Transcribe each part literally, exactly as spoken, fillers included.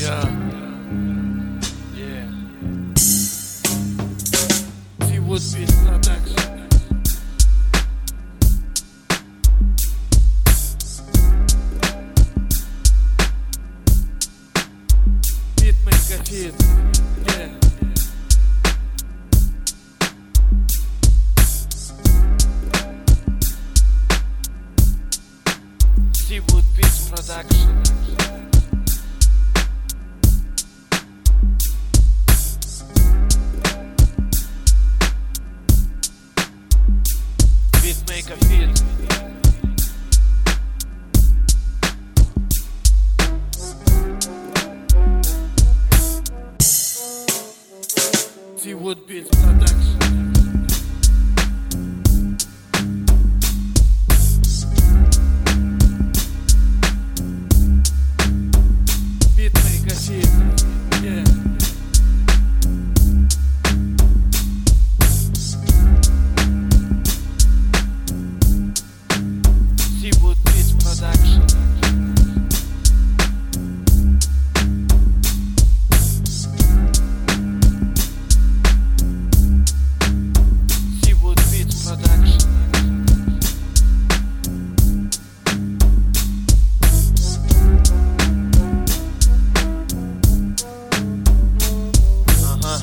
Yeah. Yeah. Seawood Beat Production. Beatmaker Feed. Yeah. Seawood Beat Production. Beatmaker Feed. Seawood Beat Production. Beatmaker Feed. Yeah. Seawood Beat Production. Seawood Beat Production. Uh-huh.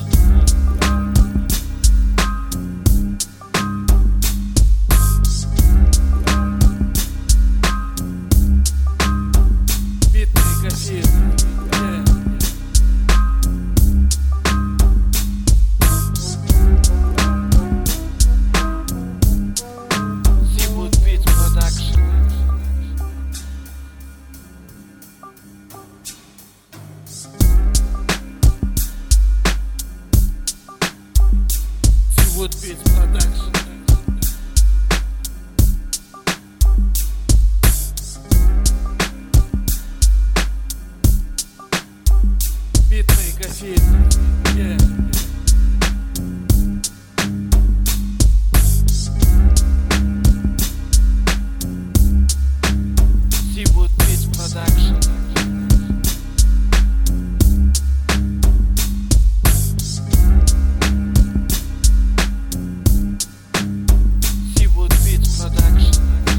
Beatmaker Feed. Yeah. Seawood Beat Production. Seawood Beat Production. Beatmaker Feed. Yeah. Seawood Beat Production. Seawood Beat Production.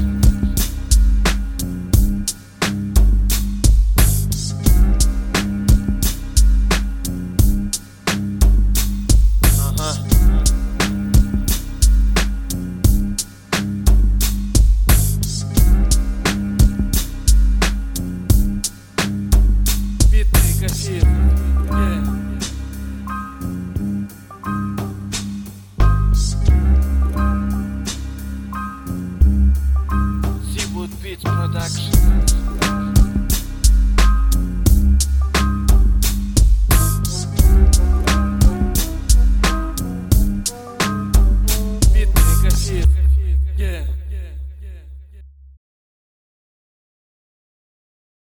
Uh-huh. Beatmaker Feed. Yeah. Seawood Beat Production.